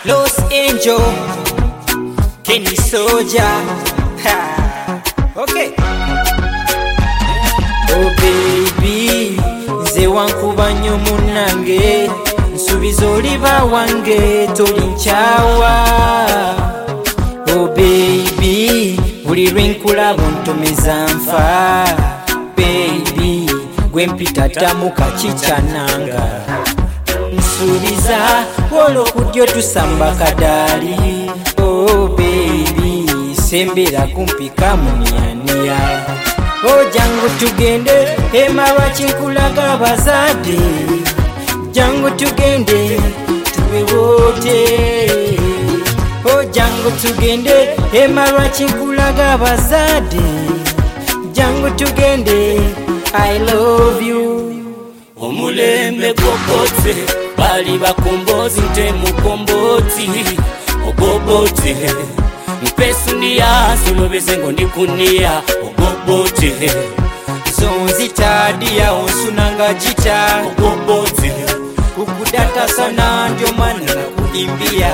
Los Angeles, Kenny Soldier. Okay. Oh baby, nze wankuba nnyo munange, nsuubiza oliba wange tolinchawa. Oh baby, buli lwenkulaba ontomeza nfa. Baby, gwe mpita tamuka kicyananga. Nsuubiza olw'okudya tusamba kadaali. Oh baby, sembera kumpika muniania. Oh jangu tugende emarwa kinkulaga abazadde. Jangu tugende tube wote. Oh jangu tugende emarwa kinkulaga abazadde. Jangu tugende, I love you. Omulembe gwokote bali bakombozi nte mukomboti ogobote mpesu ndiya sulobeze ngo ndikunia ogobote Zonzi tadia onsunanga jita ogobote kukudata sana ndio maana nakuimbia.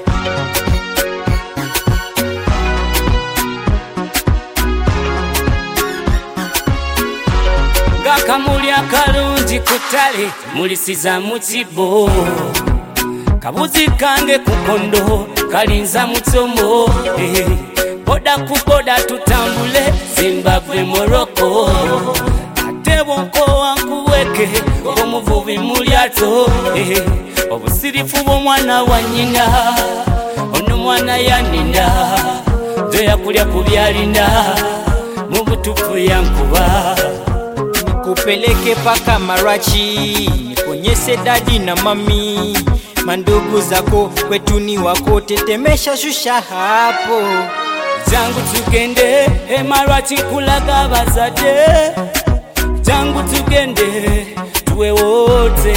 Kamuli akalungi kutale mulisiza mukibo. Kabuzi kange kukondo kalinza mutomo. Boda ku boda tutambule Zimbabwe Morocco. Ate bonko wankuweke omuvubi mulyato. Obusirifu bw'omwana wa nnyina ono mwana yanina nze kulya kubyalina mu butufu yankuba. Kupeleke paka Marachi, nikonyeshe dadi na mami. Mandugu zako kwetu ni wako, tetemesha shusha hapo. Jangu tugende Marachi kulaga abazadde. Jangu tugende tuwe wote.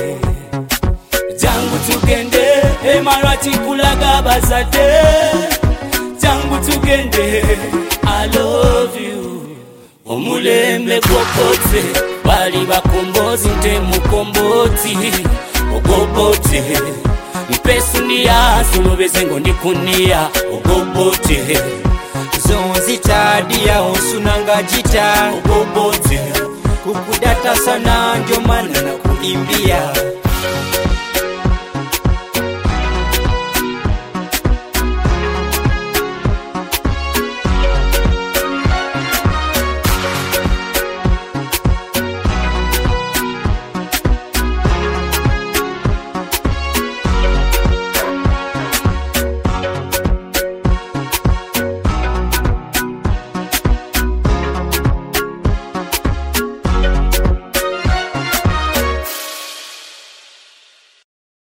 Jangu tugende Marachi kulaga abazadde. Jangu tugende, I love you. Omulembe gwokote bali bakombozi nte mukomboti ogobote mpesu ndiya sulobeze ngo ndikunia ogobote Zonzi tadia onsunanga jita ogobote kukudata sana ndio maana nakuimbia.